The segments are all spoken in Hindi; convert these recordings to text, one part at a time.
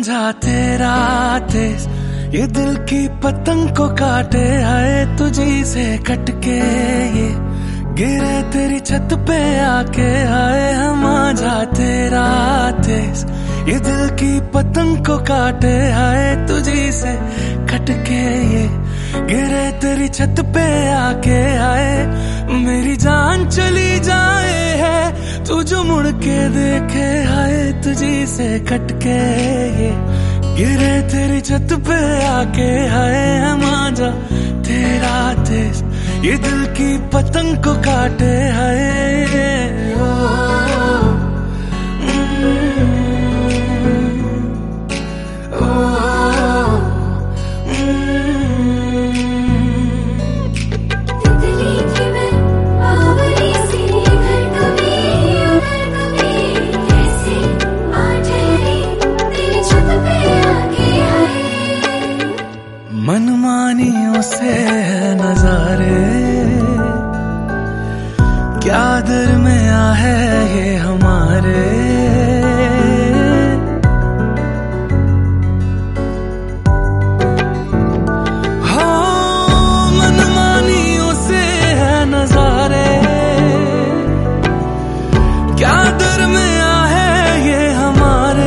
मांझा तेरा तेज ये दिल की पतंग को काटे, आए तुझी से कटके ये गिरे तेरी छत पे आके। आए मांझा तेरा तेज ये दिल की पतंग को काटे, आए तुझी से कटके ये गिरे तेरी छत पे आके। आए मेरी जान चली जाए है तू जो मुड़ के देखे, आए तुझी से कटके ये गिरे तेरी छत पे आके। आए मांझा तेरा तेज ये दिल की पतंग को काटे, आए मनमानियों से नजारे क्या दरमिया है ये हमारे। हाँ मनमानियों से है नजारे क्या दरमिया है ये हमारे।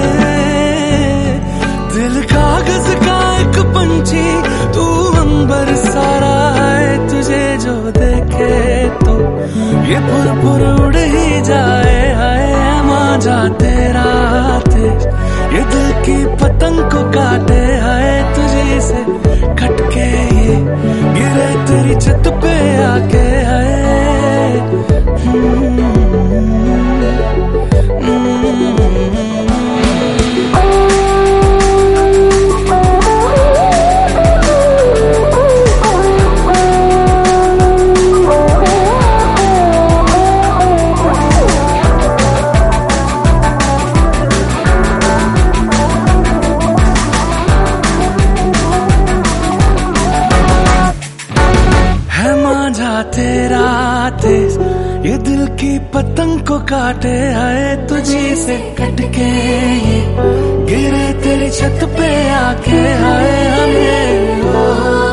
दिल कागज का एक पंछी तू अंबर सारा है, तुझे जो देखे तो ये पुर उड़ ही जाए। हाय मांझा तेरा तेज ये दिल की पतंग को काटे, हाय तुझे से कटके ये गिरे तेरी छत पे आके। हाय मांझा तेरा तेज ये दिल की पतंग को काटे, आए तुझी से कटके ये गिरे तेरी छत पे आके। आए हमें